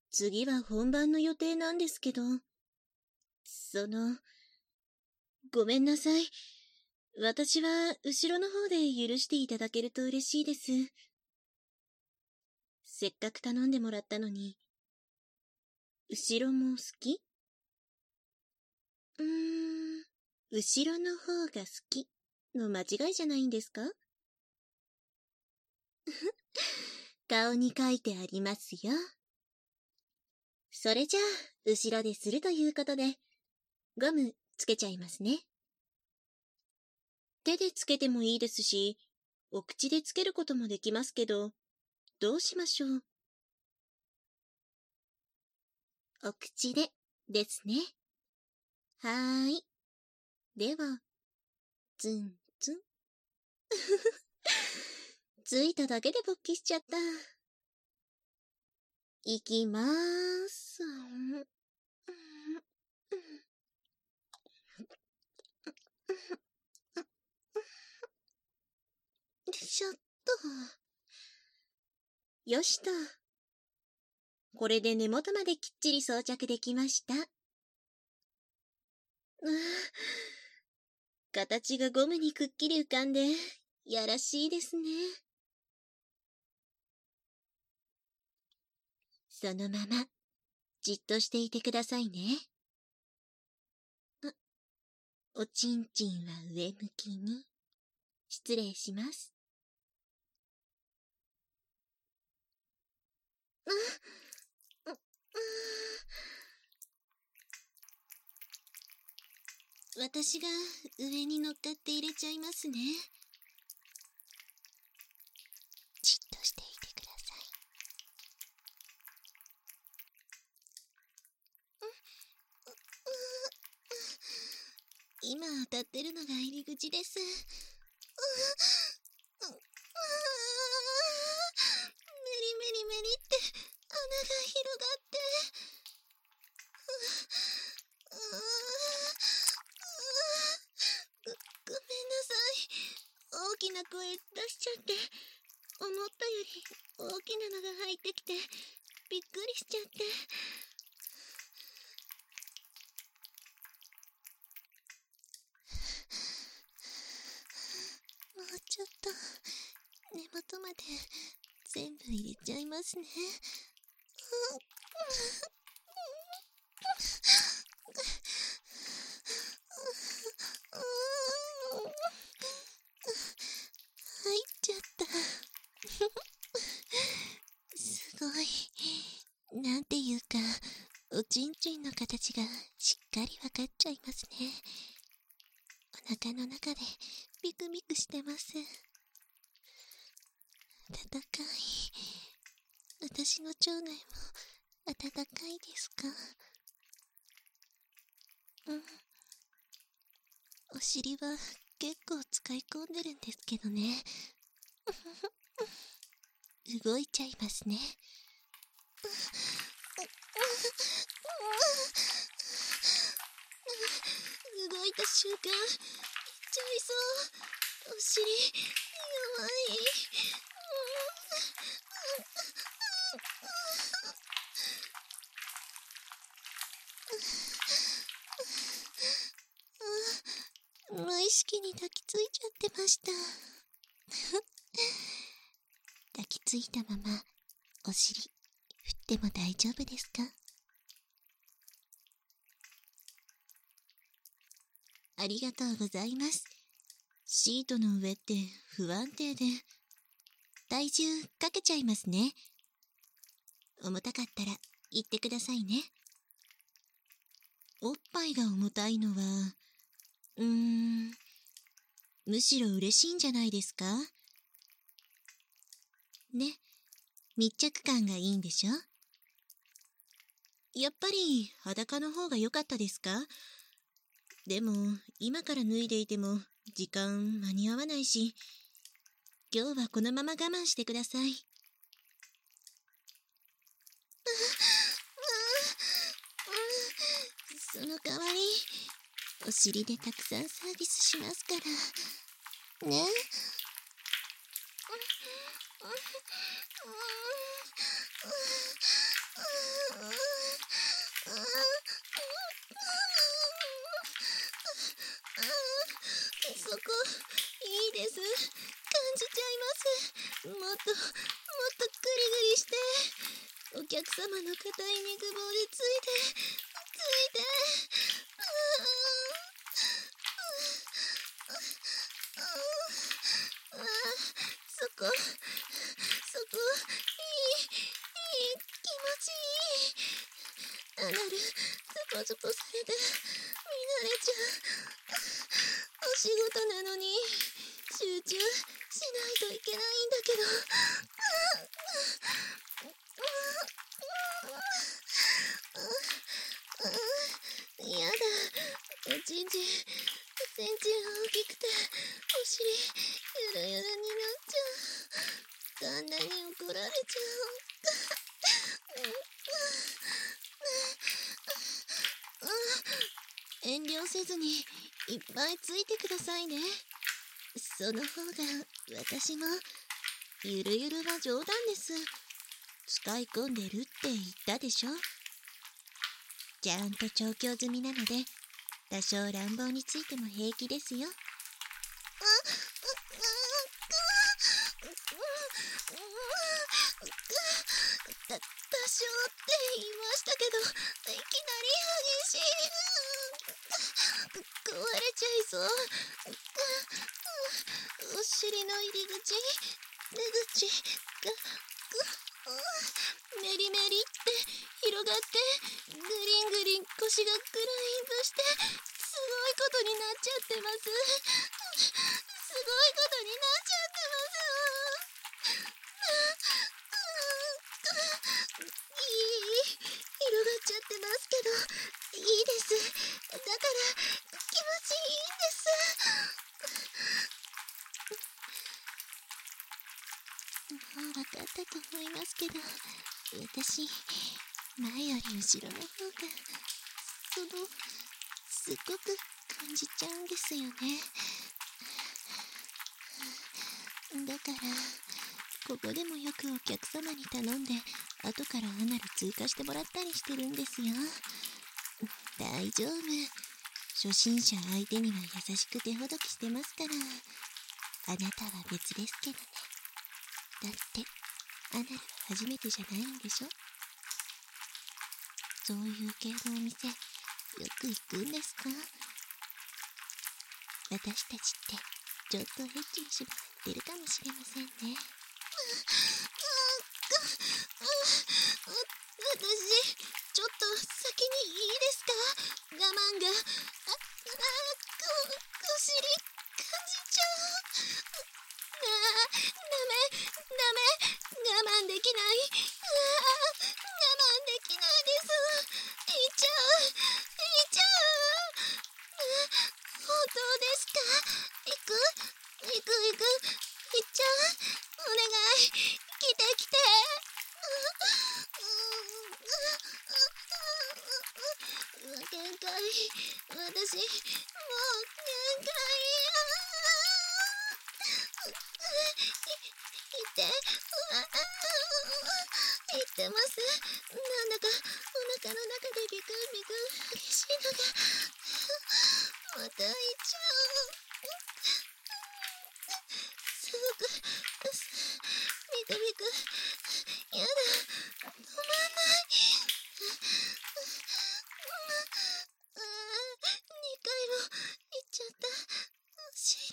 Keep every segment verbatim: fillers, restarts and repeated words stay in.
次は本番の予定なんですけど、その、ごめんなさい。私は後ろの方で許していただけると嬉しいです。せっかく頼んでもらったのに。後ろも好き？うーん、後ろの方が好きの間違いじゃないんですか？顔に書いてありますよ。それじゃあ、後ろでするということで、ゴムつけちゃいますね。手でつけてもいいですし、お口でつけることもできますけど、どうしましょう？お口で、ですね。はーい。では、ツンツン。ついただけで勃起しちゃった。いきまーす。ちょっと。よしと。これで根元まできっちり装着できました。ああ、形がゴムにくっきり浮かんで、やらしいですね。そのまま、じっとしていてくださいね。あ、おちんちんは上向きに。失礼します。あ、あ、あ、私が上に乗っかって入れちゃいますね。じっとしていてください。今当たってるのが入り口です。無理無理無理って穴が広がって。ご、ごめんなさい。大きな声出しちゃって、思ったより大きなのが入ってきて、びっくりしちゃって。もうちょっと根元まで全部入れちゃいますね。入っちゃった。すごい。なんていうか、おちんちんの形がしっかりわかっちゃいますね。お腹の中でビクビクしてます。温かい。私の腸内も温かいですか？うん。お尻は結構使い込んでるんですけどね。動いちゃいますね。動いた瞬間、いっちゃいそう。お尻、弱い。無意識に抱きついちゃってました。抱きついたまま、お尻、振っても大丈夫ですか？ありがとうございます。シートの上って不安定で、体重かけちゃいますね。重たかったら言ってくださいね。おっぱいが重たいのは、うーん、むしろ嬉しいんじゃないですか？ね、密着感がいいんでしょ？やっぱり裸の方が良かったですか？でも、今から脱いでいても時間間に合わないし、今日はこのまま我慢してください。その代わり、お尻でたくさんサービスしますから。ね？ そこ、いいです。感じちゃいます。もっと、もっとグリグリして。お客様の硬い肉棒でついて、ついて。ああ、ああ、そこ、そこ、いい、いい、気持ちいい。アナル、ズポズポされて、見慣れちゃう。お仕事なのに、集中しないといけないんだけど。やだ、おちんちん、センチが大きくて、お尻、ゆるゆるになっちゃう。旦那に怒られちゃう。遠慮せずにいっぱいついてくださいね。その方が私もゆるゆるは冗談です。使い込んでるって言ったでしょ。ちゃんと調教済みなので多少乱暴についても平気ですよ。た多少って言いましたけど、いきなり激しい。壊れちゃいそう。お尻の入り口、出口がメリメリって広がって、グリングリン腰がグラインドして、すごいことになっちゃってます。すごいことになっちゃってます。いい、広がっちゃってますけど、いいです。だから気持ちいいんです。もう分かったと思いますけど、私、前より後ろの方が、その、すっごく感じちゃうんですよね。だから、ここでもよくお客様に頼んで、後からアナル追加してもらったりしてるんですよ。大丈夫。初心者相手には優しく手ほどきしてますから。あなたは別ですけどね。だって、アナルは初めてじゃないんでしょ。そういう系のお店、よく行くんですか？私たちって、ちょっとエッチにしまってるかもしれませんね。私、ちょっと先にいいですか？我慢が、あ、あ、こ、お尻、感じちゃう。ああ、ダメ、ダメ、我慢できない。ああ、我慢できないです。いっちゃう、いっちゃう。本当ですか？行く？行く行く。行っちゃう？お願い。来て来て。限界。私、もう限界や。い、いて。言ってます。なんだかお腹の中でビクンビクン激しいのが。また行っちゃう。すごく、ビクビク。やだ。止まんない。ああ、にかいも行っちゃった。お尻、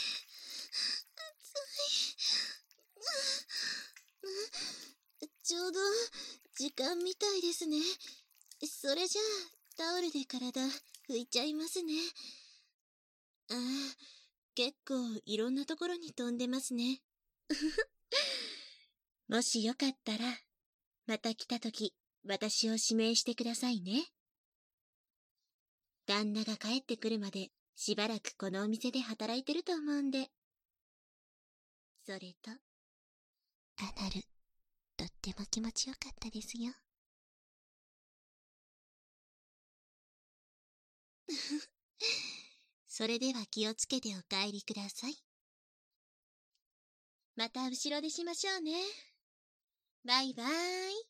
熱い。ちょうど時間みたいですね。それじゃあタオルで体拭いちゃいますね。ああ、結構いろんなところに飛んでますね。もしよかったら、また来たとき、私を指名してくださいね。旦那が帰ってくるまで、しばらくこのお店で働いてると思うんで。それと、アナル、とっても気持ちよかったですよ。それでは気をつけてお帰りください。また後ろでしましょうね。バイバーイ。